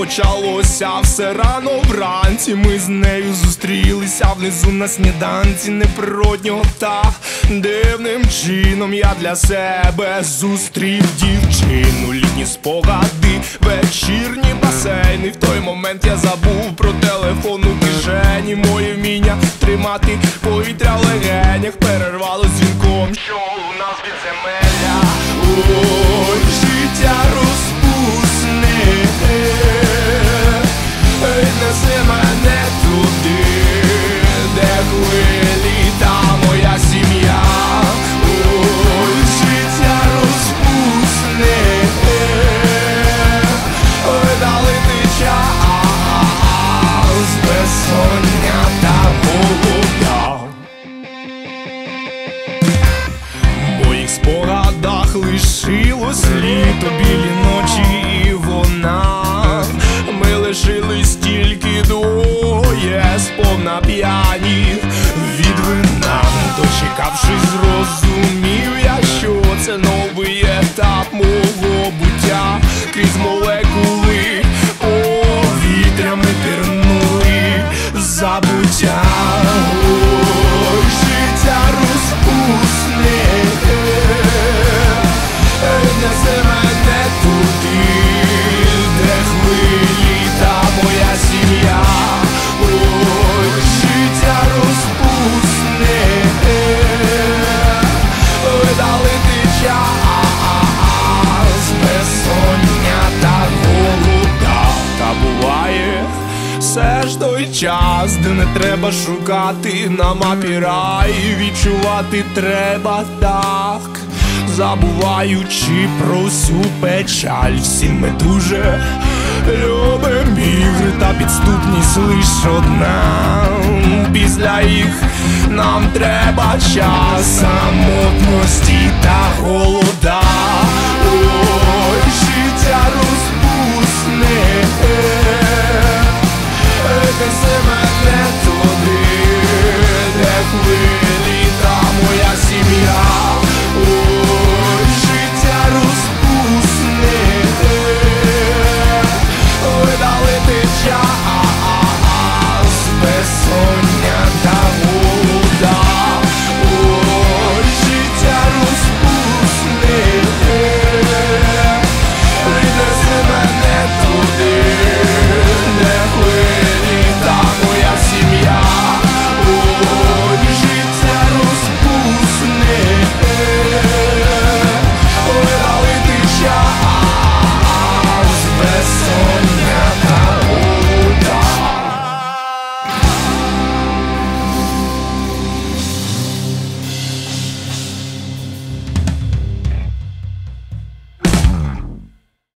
почалося все рано вранці. Ми з нею зустрілися внизу на сніданці неприроднього та дивним чином я для себе зустрів дівчину. Літні спогади, вечірні басейни. В той момент я забув про телефон у кишені. Моє вміння тримати повітря в легенях перервало дзвінком, що у нас підземелля. Ой, життя розпусне, віднеси мене туди, де хвилі та моя сім'я. Ой, життя розпусне, видалити час, безсоння та голода. В моїх спогадах лишилось літо, білі ночі і вона. Ми лишились тільки двоє, сповна п'яні від вина. Дочекавшись, зрозумів я, що це новий етап мого буття. Крізь молекули повітря ми пірнули в забуття. Ой, життя розпусне, віднеси мене туди, де хвилі та моя сім'я. Ой, життя розпусне, видалити час, безсоння та голода. Та буває все ж той час, де не треба шукати на мапі рай, відчувати треба так, забуваючи про всю печаль. Всі ми дуже любим ігри, та підступність лиш одна. Після їх нам треба час самотності та голода. Ой, життя